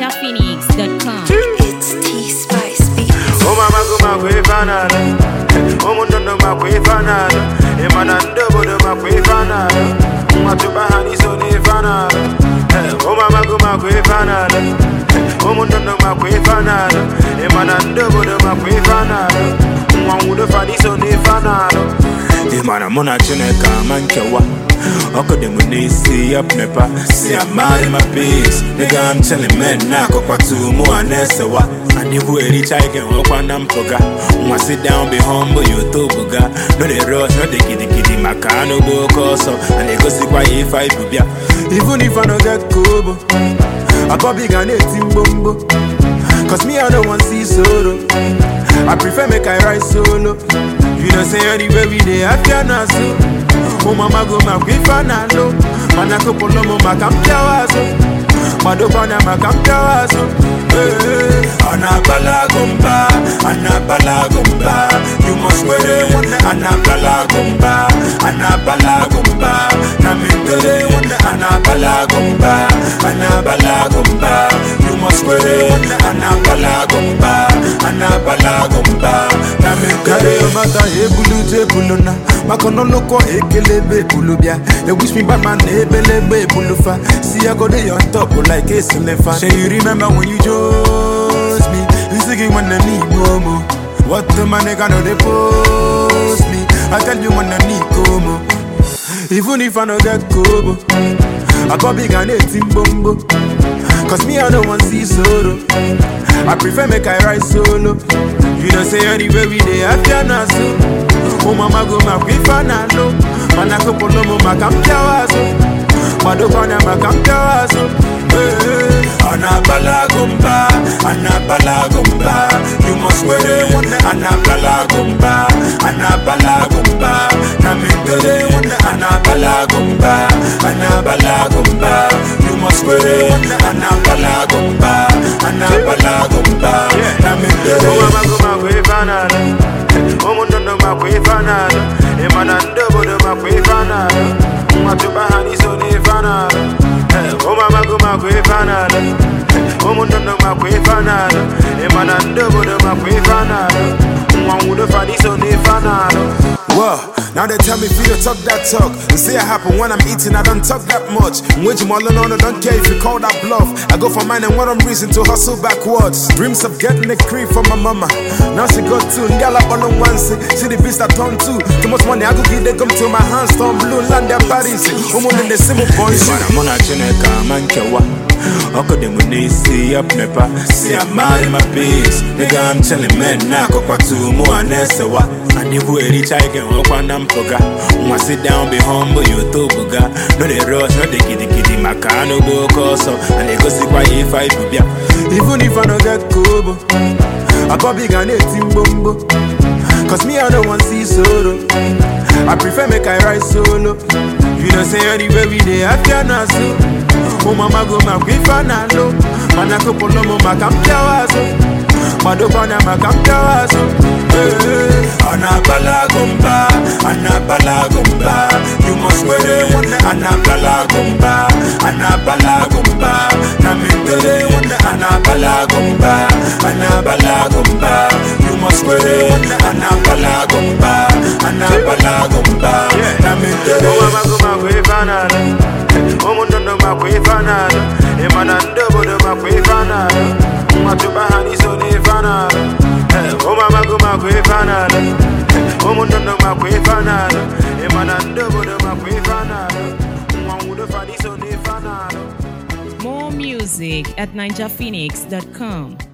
NinjaPhoenix.com. It's T-Spice Beats. Oh mama go ma kwe fanada. Oh mundo no ma kwe fanada. E manando bodo ma kwe fanada. Matuba hani so ne fanada. Oh mama go ma kwe fanada. Oh mundo no ma kwe fanada. E manando bodo ma kwe fanada. Mwangudo fani so ne fanada. E mana mona chineka mankewa. Oko de munisi up nepa. See I'm mad in my piece. Nigga I'm telling men na kwa tu mu anesewa. And you really try get work when I'm poga. Wanna sit down, be humble, you to boga. No they rush, no they kitty, makano boko so. And they go see why if I bubia. Even if I don't get kobo, I got big and eating bombo. Cause me I don't want see solo. I prefer make I ride solo. You don't say anywhere we dey I can so. Oh mama go ma kwe fanalo. Mana ko polo mo makampia wazo. Madopana makampia wazo. Anabala gumba, anabala gumba. You must wear it. Anabala gumba, anabala gumba. Namindele, anabala gumba, anabala gumba. You must wear it. Anabala gumba, anabala gumba. Namindele, mata ebulu tebuluna. Makono loko ekelebe bulubia. They wish me bad man ebelebe bulufa. See I go there on top like a silver. Say you remember when you chose me? You singing when I need no more. What the man they gonna they post me? I tell you when I need como. Even if I don't get kobo, I got big and eating bombo. Cause me I don't want see solo. I prefer make I ride solo. You don't say anywhere we dey I can so. Oh mama go ma kwe fanalo. Mana ko polo mo makampia wazo. Madopana makampia wazo. Anabala gumba, anabala gumba. You must wear it. Anabala gumba, anabala gumba. Namindele, anabala gumba, anabala gumba. You must wear it. Anabala gumba, anabala gumba. Namindele. Oh mama go ma kwe fanalo. Oh mundo no ma kwe fanalo. E manando bodo ma kwe fanalo. Matuba hani so ne fanalo. Oh mama go ma kwe fanalo. Oh mundo no ma kwe fanalo. E manando bodo ma kwe fanalo. Mwangudo fani so ne fanalo. Whoa, now they tell me if you talk that talk. And say it happen when I'm eating, I don't talk that much. When you all alone, I don't care if you call that bluff. I go for mine and what I'm reason to hustle backwards. Dreams of getting a creep from my mama. Now she got two, y'all up on one see the beast I turn two. Too much money, I go give they come to my hands, turn blue, land their bodies. I'm on the same boys. I'm on a chineka, man, kewa. Oko de munisi up nepa. See I'm mad in my piece. Nigga I'm telling men na kwa tu mu anesewa. And you really try get work when I'm poga. Wanna sit down, be humble, you to boga. No they rush, no they kitty, makano boko so. And they go see why if I bubia. Even if I don't get kobo, I got big and eating bombo. Cause me I don't want see solo. I prefer make I ride solo. You don't say anywhere we dey I can so. Oh mama go ma kwe fanalo. Mana ko polo mo makampia wazo. Madopana makampia wazo. Anabala gumba, anabala gumba. You must wear it. Anabala gumba, anabala gumba. Namindele, anabala gumba, anabala gumba. You must wear it. Anabala gumba, anabala gumba. Namindele. Oh mama go ma kwe fanalo. Oh mundo no ma kwe fanalo. E manando bodo ma kwe fanalo. Matuba hani so ne fanalo. Oh mama go ma kwe fanalo. Oh mundo no ma kwe fanalo. E manando bodo ma kwe fanalo. Mwangudo fani so ne fanalo. More music at NinjaPhoenix.com.